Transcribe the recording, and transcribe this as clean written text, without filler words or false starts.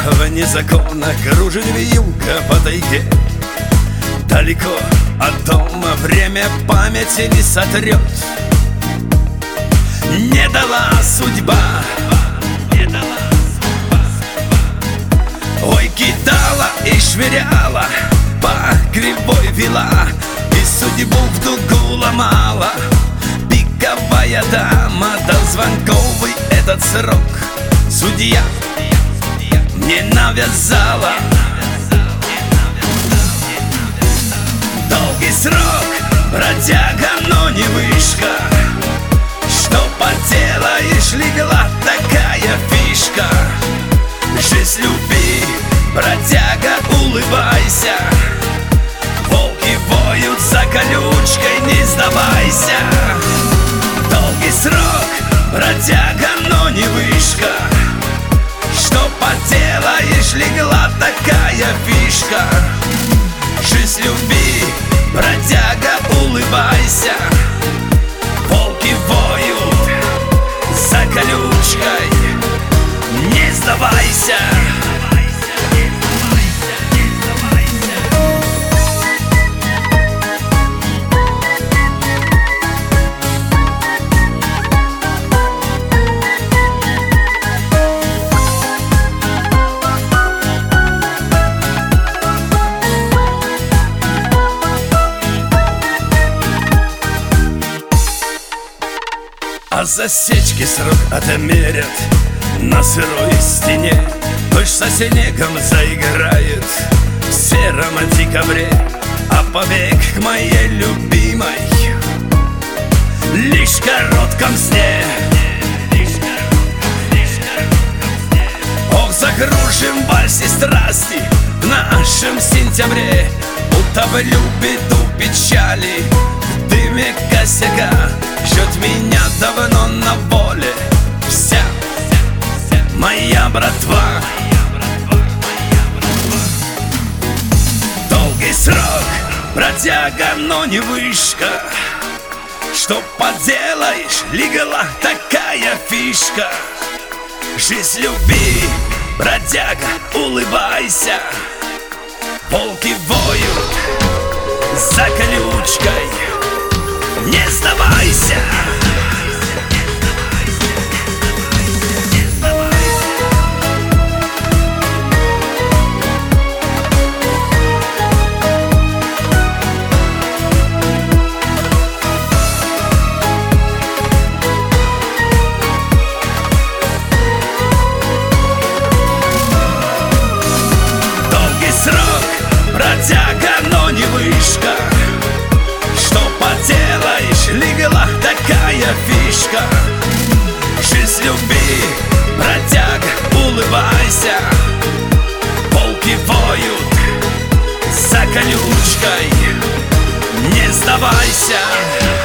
вне закона кружит вьюга по тайге. Далеко от дома время памяти не сотрет. Не дала судьба, не дала судьба. Ой, кидала и швыряла, по кривой вела, и судьбу в дугу ломала. Пиковая дама, дал звонковый этот срок. Судья мне навязала долгий срок, бродяга, но не вышка. Что поделаешь, легла такая фишка. Жизнь люби, бродяга, улыбайся. Волки воют за колючкой, не сдавайся. Долгий срок, бродяга, но не вышка. Что поделаешь, легла такая фишка. Жизнь люби, бродяга, улыбайся. Волки воют за колючкой, не сдавайся. А засечки срок отмерят на сырой стене. Дождь со снегом заиграет в сером декабре. А побег к моей любимой лишь в коротком сне. Ох, закружим в вальсе страсти в нашем сентябре. Утоплю беду печали в дыме косяка. Ждет меня давно на воле вся моя братва. Долгий срок, бродяга, но не вышка. Что поделаешь, легла такая фишка. Жизнь люби, бродяга, улыбайся. Волки воют за колючкой, не сдавайся. Долгий срок, бродяга, но не вышка. Что поделаешь, легла такая фишка. Жизнь люби, бродяга, улыбайся. Волки воют за колючкой, не сдавайся.